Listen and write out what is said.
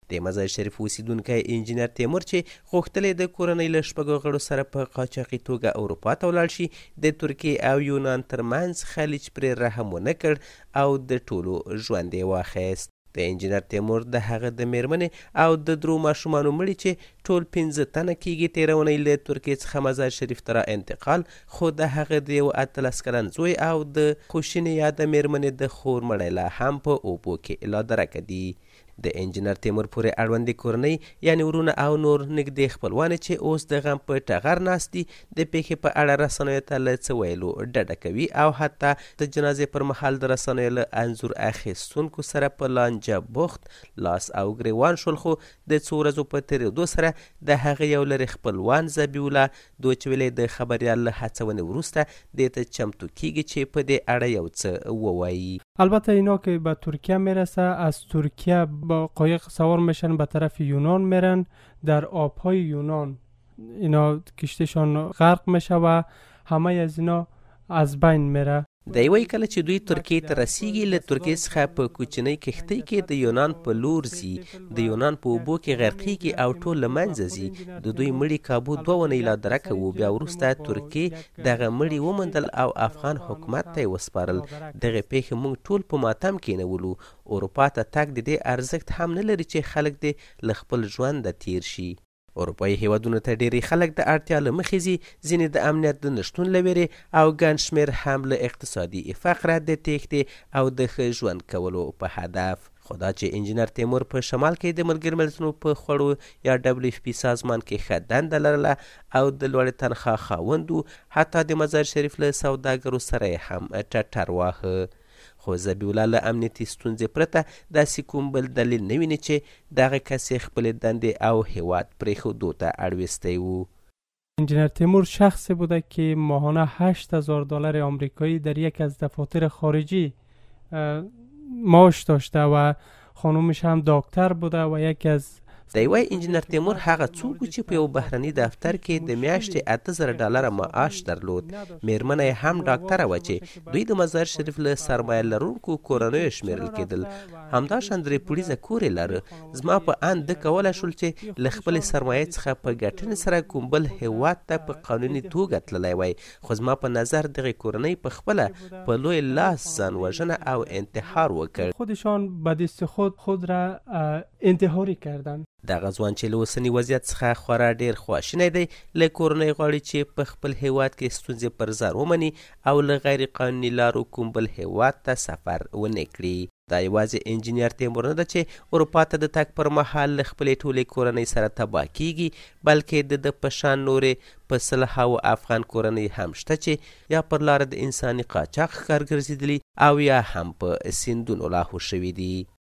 د مزار شریف اوسیدونکی انجینر تیمور چې غوښتل د کورنۍ له 6 غړو سره په قاچاقي توګه اروپا ته ولاړ شي، د ترکیې او یونان ترمنځ خلیج پرې رحم ونه کړ او د ټولو ژوند یې واخیست. د انجینر تیمور د هغه د میرمنې او د 3 ماشومانو مړي چې ټول 15 تنه کېږي تېرونی له ترکیې څخه مزار شریف ته را انتقال، خو د هغه د یو 18 کلن زوی او د خوشینې یاده میرمنې د خور مړی لا هم په اوبو کې لا درکه دي. د انجینر تیمور پورې اړوندې کورنۍ یعنې ورونه او نور نږدې خپلوان چې اوس د غم په ټغر ناست دي، د پیښې په اړه رسنیو ته له څه ویلو ډډه کوي او حتی د جنازې پر مهال د رسنیو له انځور اخیستونکو سره په لانجه بوخت لاس او ګریوان شول. خو د څو ورځو په تېرېدو سره د هغه یو لرې خپلوان ذبیح الله دوچویلی د خبریال له هڅونې وروسته دې ته چمتو کیږي چې په دې اړه یو څه ووایي. البته اینا که به ترکیه میرسه، از ترکیه با قایق سوار میشن به طرف یونان میرن، در آبهای یونان اینا کشتیشان غرق میشه و همه از اینا از بین میره. د یوې کله چې دوی ترکیې ته رسیږي، له ترکیې څخه په کوچنۍ کښتۍ کې د یونان په لور ځي، د یونان په اوبو کې غرقیږي او ټول له منځه ځي. د دوی مړي کابو 2 ونې لا درکه وو. بیا وروسته ترکیې دغه مړي وموندل او افغان حکومت ته یې وسپارل. دغه پیښې موږ ټول په ماتم کېنولو. اروپا ته تګ د دې ارزښت هم نه لري چې خلک دې له خپل ژونده تیر شي. اروپایي هیوادونو ته ډېری خلک د اړتیا له مخې ځي، ځینې د امنیت د نشتون له ویرې او ګڼ شمېر هم له اقتصادي فقره د تېښتې او د ښه ژوند کولو په هدف. خو دا چې انجینر تیمور په شمال کې د ملګرو ملتونو په خوړو یا WFP سازمان کې ښه دنده لرله او د لوړې تنخوا خاوند و، حتی د مزار شریف له سوداګرو سره یې هم ټټر واهه. خو ذبیح الله له امنیتي ستونزې پرته داسې کوم بل دلیل نه ویني چې دغه کس یې خپلې دندې او هیواد پرېښودو ته اړویستی و. انجینر تیمور شخصی بوده که ماهانه $8,000 آمریکایی در یک از دفاتر خارجی معاش داشته و خانومش هم دکتر بوده و یکی از د یوه انجینر تیمور هغه څوک چې په یو بهرني دفتر کې د میاشتې $8,000 معاش درلود. میرمنه یې هم ډاکټره وه چې دوی د مزار شریف له سرمایه لرونکو کورنیو شمیرل کېدل. همداشان 3 پوړیزه کور یې لره. زما په اند ده کولی شول چې له خپلې سرمایې څخه په ګټنې سره کوم بل هیواد ته په قانوني توګه تللی وای. خو زما په نظر دغې کورنۍ په خپله په لوی لاس ځان وژنه او انتحار وکړ. خودشان به دست خود را انتحاری کردند. دغه ځوان چې له اوسني وضعیت څخه خورا ډېر خواشینی دی، له کورنۍ غواړي چې په خپل هیواد کې ستونزې پر ځان ومني او له غیر قانوني لارو کوم بل هیواد ته سفر ونه کړي. دا یوازې انجینر تیمور نه ده چې اروپا ته د تګ پر مهال له خپلې ټولې کورنۍ سره تباه کیږي، بلکې د په شان نورې په 100 افغان کورنۍ هم شته چې یا پر لاره د انساني قاچاق ښکار ګرځېدلي او یا هم په سیندونو لاهو شوي دي.